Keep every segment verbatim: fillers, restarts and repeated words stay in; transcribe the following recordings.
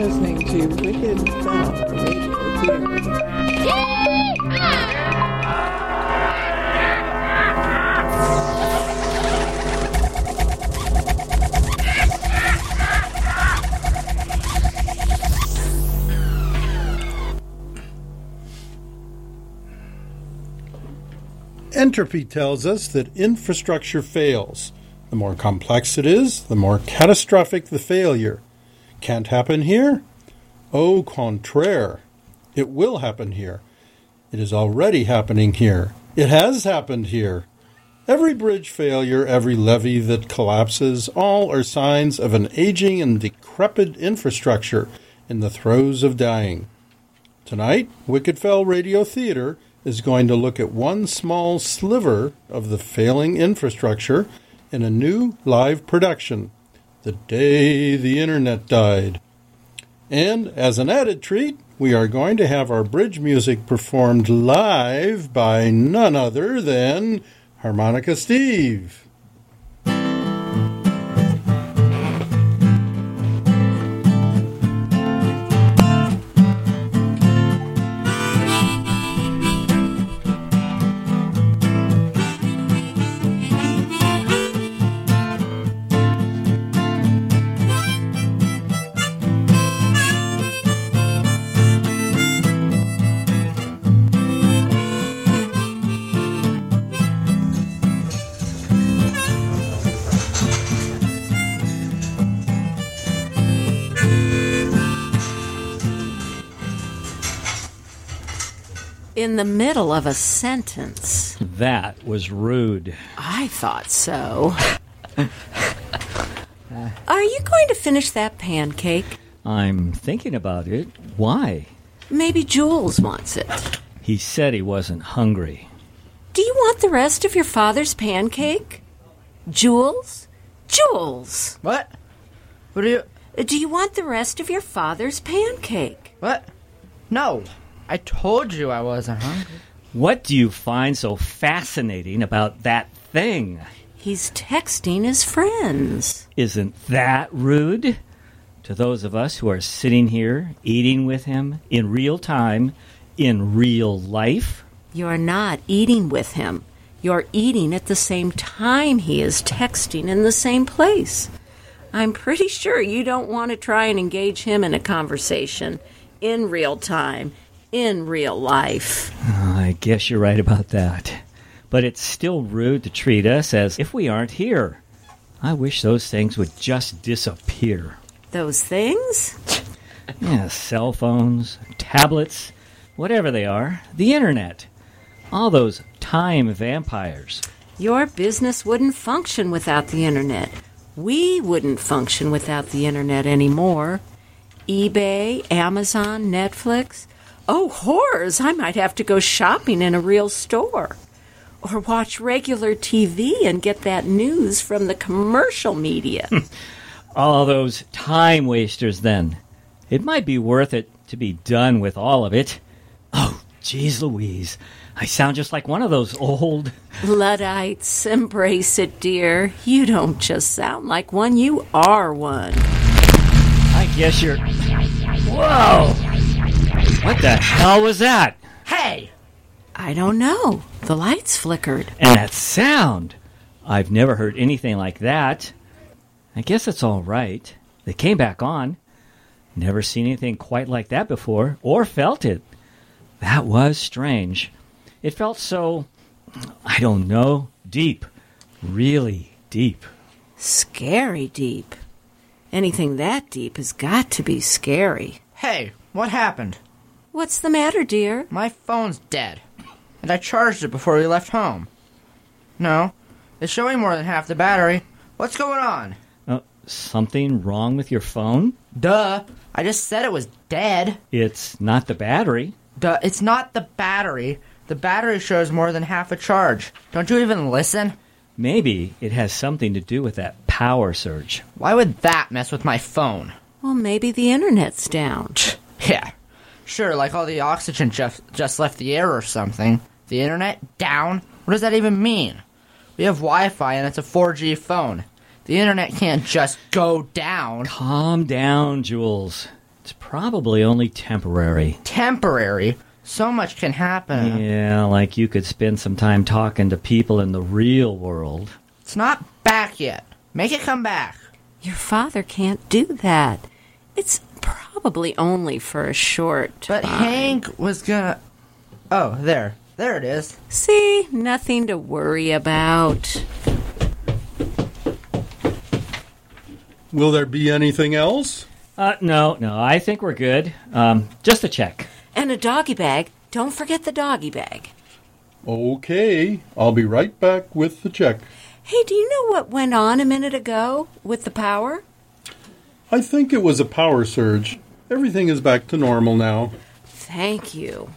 listening to Wicked Fell Radio Theater. Entropy tells us that infrastructure fails. The more complex it is, the more catastrophic the failure. Can't happen here? Au contraire. It will happen here. It is already happening here. It has happened here. Every bridge failure, every levee that collapses, all are signs of an aging and decrepit infrastructure in the throes of dying. Tonight, Wicked Fell Radio Theater is going to look at one small sliver of the failing infrastructure in a new live production, The Day the Internet Died. And as an added treat, we are going to have our bridge music performed live by none other than Harmonica Steve. In the middle of a sentence. That was rude. I thought so. Are you going to finish that pancake? I'm thinking about it. Why? Maybe Jules wants it. He said he wasn't hungry. Do you want the rest of your father's pancake? Jules? Jules! What? What do you... Do you want the rest of your father's pancake? What? No. I told you I wasn't hungry. What do you find so fascinating about that thing? He's texting his friends. Isn't that rude? To those of us who are sitting here, eating with him, in real time, in real life? You're not eating with him. You're eating at the same time he is texting in the same place. I'm pretty sure you don't want to try and engage him in a conversation in real time, in real life. Oh, I guess you're right about that. But it's still rude to treat us as if we aren't here. I wish those things would just disappear. Those things? Yeah, cell phones, tablets, whatever they are, the internet. All those time vampires. Your business wouldn't function without the internet. We wouldn't function without the internet anymore. eBay, Amazon, Netflix. Oh, horrors! I might have to go shopping in a real store. Or watch regular T V and get that news from the commercial media. All those time wasters, then. It might be worth it to be done with all of it. Oh, geez Louise. I sound just like one of those old... Luddites, embrace it, dear. You don't just sound like one, you are one. I guess you're... Whoa! What the hell was that? Hey! I don't know. The lights flickered. And that sound! I've never heard anything like that. I guess it's all right. They came back on. Never seen anything quite like that before, or felt it. That was strange. It felt so, I don't know, deep. Really deep. Scary deep. Anything that deep has got to be scary. Hey, what happened? What's the matter, dear? My phone's dead. And I charged it before we left home. No, it's showing more than half the battery. What's going on? Uh, something wrong with your phone? Duh. I just said it was dead. It's not the battery. Duh, it's not the battery. The battery shows more than half a charge. Don't you even listen? Maybe it has something to do with that power surge. Why would that mess with my phone? Well, maybe the internet's down. Yeah. Sure, like all the oxygen just, just left the air or something. The internet? Down? What does that even mean? We have Wi-Fi and it's a four G phone. The internet can't just go down. Calm down, Jules. It's probably only temporary. Temporary? So much can happen. Yeah, like you could spend some time talking to people in the real world. It's not back yet. Make it come back. Your father can't do that. It's probably only for a short But time. Hank was gonna... Oh, there. There it is. See, nothing to worry about. Will there be anything else? Uh, no, no, I think we're good. Um, just a check. And a doggy bag. Don't forget the doggy bag. Okay, I'll be right back with the check. Hey, do you know what went on a minute ago with the power? I think it was a power surge. Everything is back to normal now. Thank you.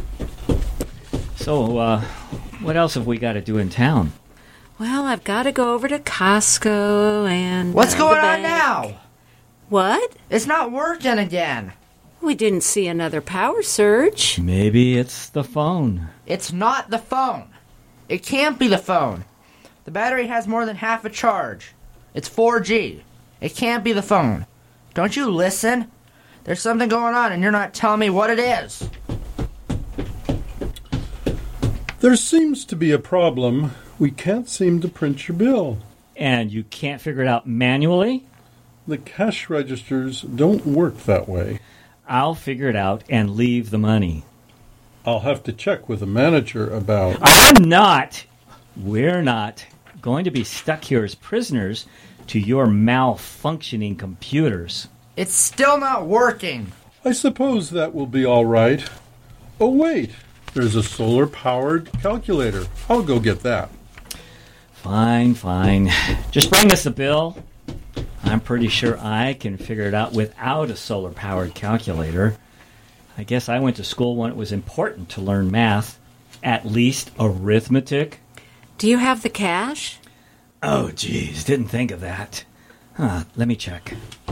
So, uh, what else have we got to do in town? Well, I've got to go over to Costco and... What's uh, going the on bank. now? What? It's not working again. We didn't see another power surge. Maybe it's the phone. It's not the phone. It can't be the phone. The battery has more than half a charge. It's four G. It can't be the phone. Don't you listen? There's something going on and you're not telling me what it is. There seems to be a problem. We can't seem to print your bill. And you can't figure it out manually? The cash registers don't work that way. I'll figure it out and leave the money. I'll have to check with the manager about... I'm not, we're not, going to be stuck here as prisoners to your malfunctioning computers. It's still not working. I suppose that will be all right. Oh, wait. There's a solar-powered calculator. I'll go get that. Fine, fine. Just bring us the bill. I'm pretty sure I can figure it out without a solar-powered calculator. I guess I went to school when it was important to learn math, at least arithmetic. Do you have the cash? Oh, geez, didn't think of that. Huh, let me check.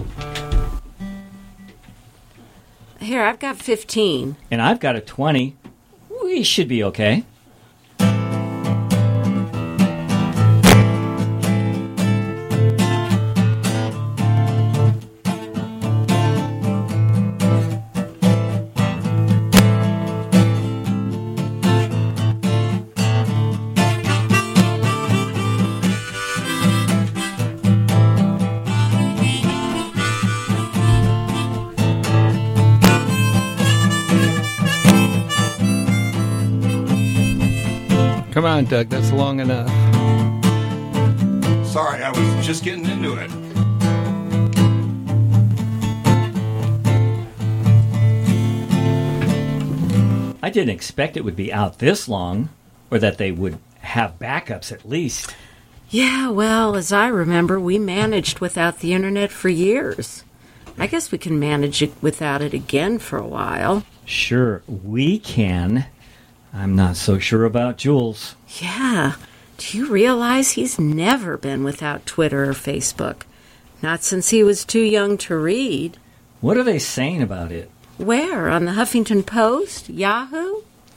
Here, I've got fifteen. And I've got a twenty. We should be okay. Come on, Doug, that's long enough. Sorry, I was just getting into it. I didn't expect it would be out this long, or that they would have backups at least. Yeah, well, as I remember, we managed without the internet for years. I guess we can manage it without it again for a while. Sure, we can. I'm not so sure about Jules. Yeah. Do you realize he's never been without Twitter or Facebook? Not since he was too young to read. What are they saying about it? Where? On the Huffington Post? Yahoo?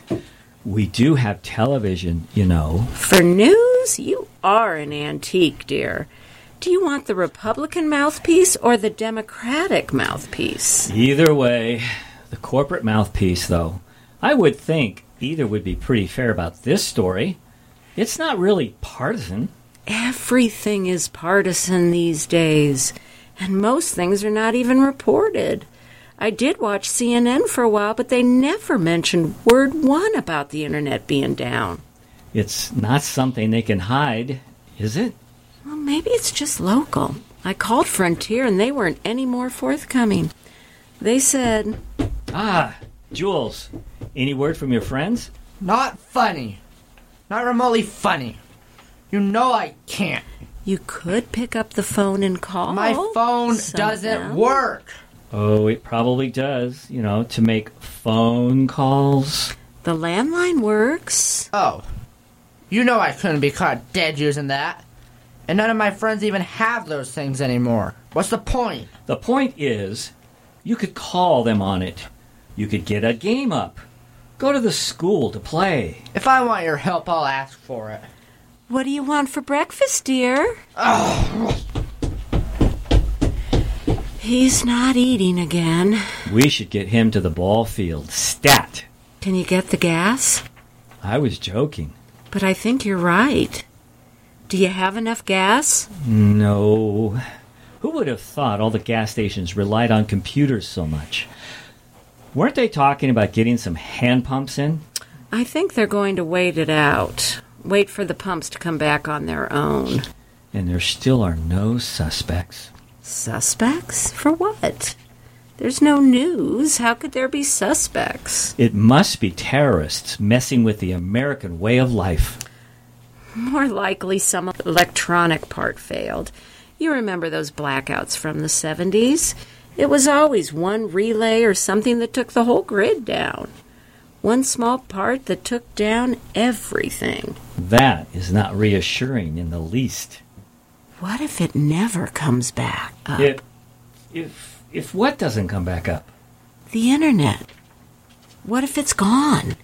We do have television, you know. For news? You are an antique, dear. Do you want the Republican mouthpiece or the Democratic mouthpiece? Either way, the corporate mouthpiece, though. I would think either would be pretty fair about this story. It's not really partisan. Everything is partisan these days, and most things are not even reported. I did watch C N N for a while, but they never mentioned word one about the internet being down. It's not something they can hide, is it? Well, maybe it's just local. I called Frontier, and they weren't any more forthcoming. They said... Ah, Jules, any word from your friends? Not funny. Not remotely funny. You know I can't. You could pick up the phone and call. My phone some doesn't of them. work. Oh, it probably does, you know, to make phone calls. The landline works. Oh. You know I couldn't be caught dead using that. And none of my friends even have those things anymore. What's the point? The point is, you could call them on it. You could get a game up. Go to the school to play. If I want your help, I'll ask for it. What do you want for breakfast, dear? Oh. He's not eating again. We should get him to the ball field. Stat! Can you get the gas? I was joking. But I think you're right. Do you have enough gas? No. Who would have thought all the gas stations relied on computers so much? Weren't they talking about getting some hand pumps in? I think they're going to wait it out. Wait for the pumps to come back on their own. And there still are no suspects. Suspects? For what? There's no news. How could there be suspects? It must be terrorists messing with the American way of life. More likely some electronic part failed. You remember those blackouts from the seventies? It was always one relay or something that took the whole grid down. One small part that took down everything. That is not reassuring in the least. What if it never comes back up? If, if, if what doesn't come back up? The internet. What if it's gone?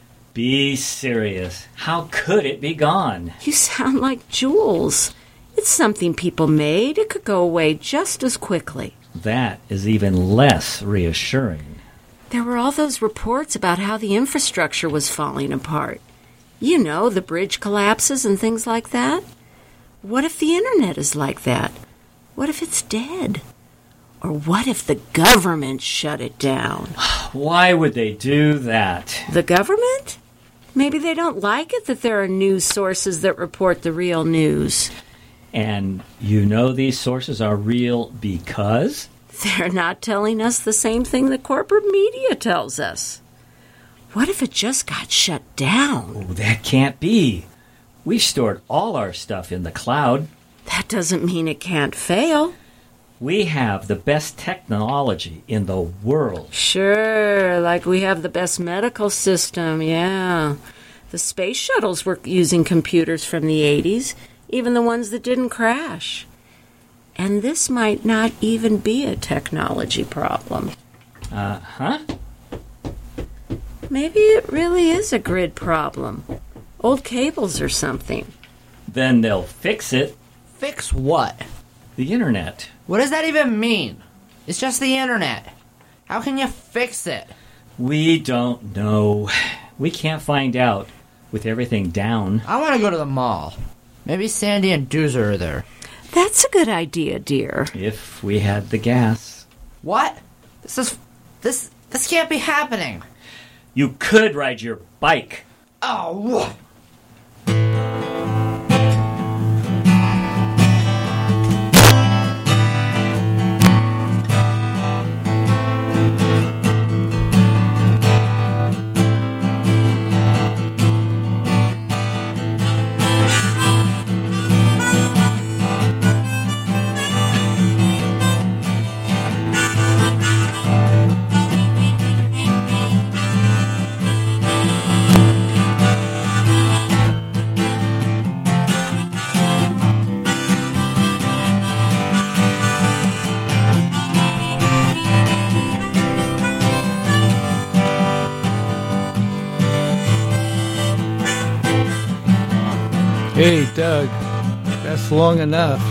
Be serious. How could it be gone? You sound like Jules. It's something people made. It could go away just as quickly. That is even less reassuring. There were all those reports about how the infrastructure was falling apart. You know, the bridge collapses and things like that. What if the internet is like that? What if it's dead? Or what if the government shut it down? Why would they do that? The government? Maybe they don't like it that there are news sources that report the real news. And you know these sources are real because? They're not telling us the same thing the corporate media tells us. What if it just got shut down? Oh, that can't be. We've stored all our stuff in the cloud. That doesn't mean it can't fail. We have the best technology in the world. Sure, like we have the best medical system, yeah. The space shuttles were using computers from the eighties, even the ones that didn't crash. And this might not even be a technology problem. Uh-huh. Maybe it really is a grid problem. Old cables or something. Then they'll fix it. Fix what? The internet. What does that even mean? It's just the internet. How can you fix it? We don't know. We can't find out with everything down. I want to go to the mall. Maybe Sandy and Doozer are there. That's a good idea, dear. If we had the gas. What? This is... This... This can't be happening. You could ride your bike. Oh, what? Hey, Doug, that's long enough.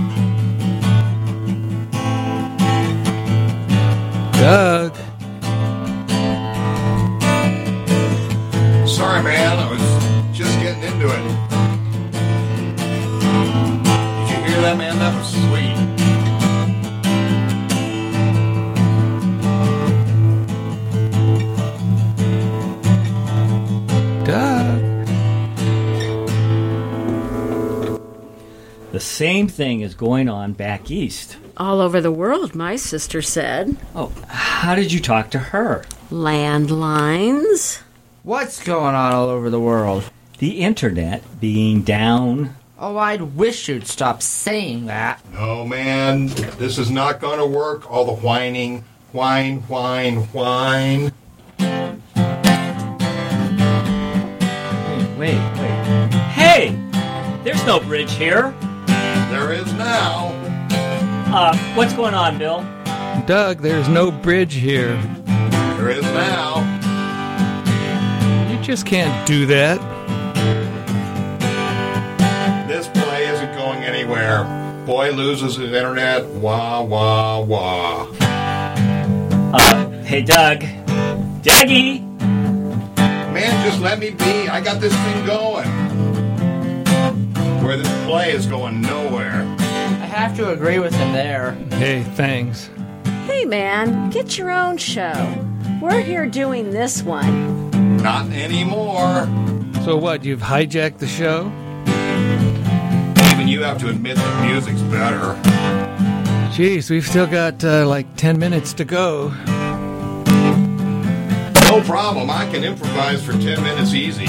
Doug. Sorry, man. I was just getting into it. Did you hear that, man? That was sweet. Doug. The same thing is going on back east. All over the world, my sister said. Oh, how did you talk to her? Landlines. What's going on all over the world? The internet being down. Oh, I'd wish you'd stop saying that. No, man. This is not going to work. All the whining. Whine, whine, whine. Wait, wait, wait. Hey! There's no bridge here. There is now. Uh, what's going on, Bill? Doug, there's no bridge here. There is now. You just can't do that. This play isn't going anywhere. boy loses his internet, wah, wah, wah. Uh, hey, Doug. Dougie! Man, just let me be. I got this thing going. Where this play is going nowhere. I have to agree with him there. Hey, thanks. Hey, man, get your own show. We're here doing this one. Not anymore. So what, you've hijacked the show? Even you have to admit that music's better. Jeez, we've still got uh, like ten minutes to go. No problem. I can improvise for ten minutes easy.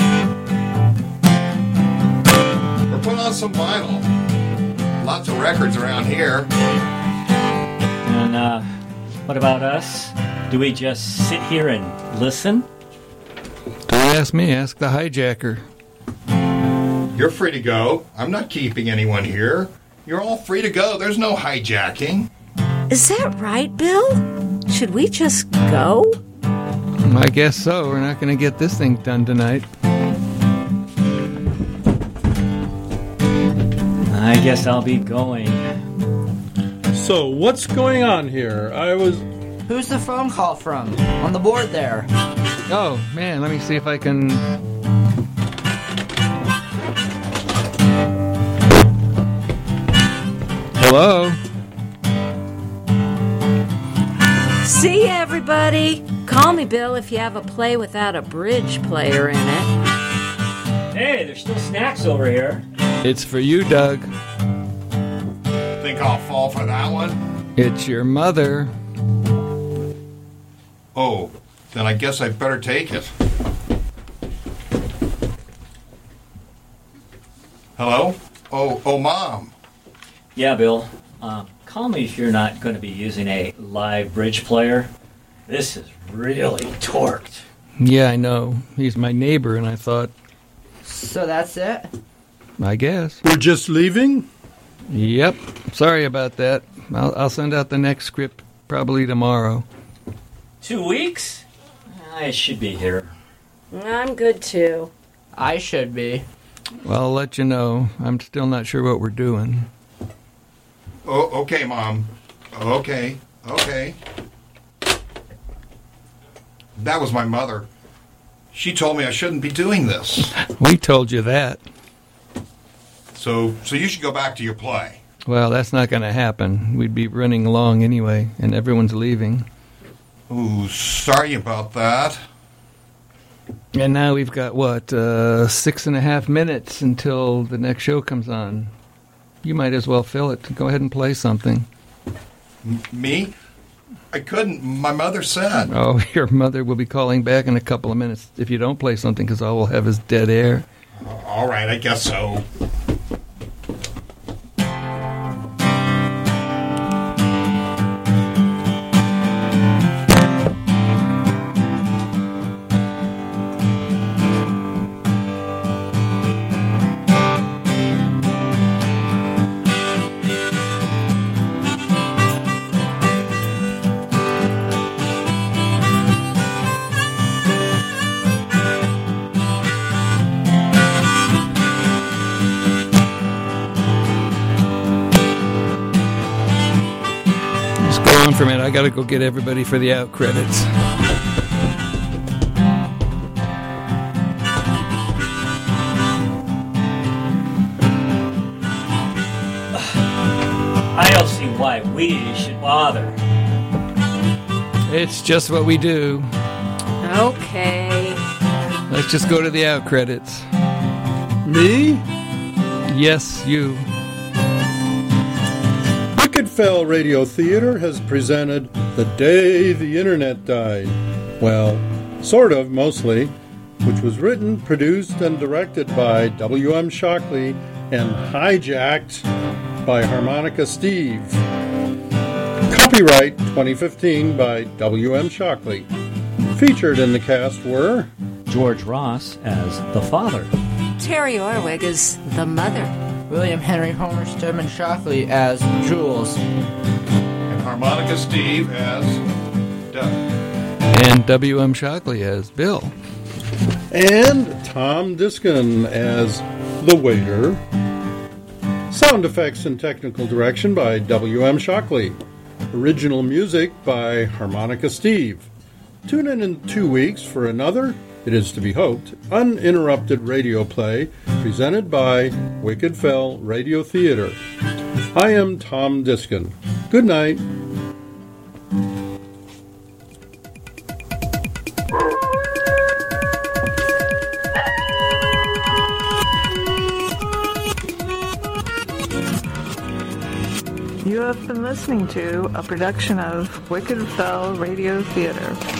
Or put on some vinyl. Lots of records around here. And, uh, what about us? Do we just sit here and listen? Don't ask me, ask the hijacker. You're free to go. I'm not keeping anyone here. You're all free to go. There's no hijacking. Is that right, Bill? Should we just go? I guess so. We're not going to get this thing done tonight. I guess I'll be going. So, what's going on here? I was... Who's the phone call from? On the board there. Oh, man, let me see if I can... Hello? See ya, everybody. Call me, Bill, if you have a play without a bridge player in it. Hey, there's still snacks over here. It's for you, Doug. Think I'll fall for that one? It's your mother. Oh, then I guess I'd better take it. Hello? Oh, oh, Mom. Yeah, Bill. Uh, call me if you're not going to be using a live bridge player. This is really torqued. Yeah, I know. He's my neighbor, and I thought, So that's it? I guess. We're just leaving? Yep. Sorry about that. I'll, I'll send out the next script probably tomorrow. Two weeks? I should be here. I'm good, too. I should be. Well, I'll let you know. I'm still not sure what we're doing. Oh, okay, Mom. Okay, okay. That was my mother. She told me I shouldn't be doing this. We told you that. So, so you should go back to your play. Well, that's not going to happen. We'd be running long anyway, and everyone's leaving. Ooh, sorry about that. And now we've got, what, uh, six and a half minutes until the next show comes on. You might as well fill it. Go ahead and play something. M- me? I couldn't. My mother said. Oh, your mother will be calling back in a couple of minutes if you don't play something, because all we'll have is dead air. All right, I guess so. For a minute, I gotta go get everybody for the out credits. I don't see why we should bother. It's just what we do. Okay. Let's just go to the out credits. Me? Yes, you. Wicked Fell Radio Theater has presented The Day the Internet Died. Well, sort of, mostly. Which was written, produced, and directed by W M Shockley and hijacked by Harmonica Steve. Copyright twenty fifteen by W M Shockley. Featured in the cast were George Ross as the father. Terry Orwig is the mother. William Henry Homer Stedman Shockley as Jules. And Harmonica Steve as Doug. And W M Shockley as Bill. and Tom Diskin as the waiter. Sound effects and technical direction by W M Shockley. Original music by Harmonica Steve. Tune in in two weeks for another, it is to be hoped, uninterrupted radio play presented by Wicked Fell Radio Theater. I am Tom Diskin. Good night. You have been listening to a production of Wicked Fell Radio Theater.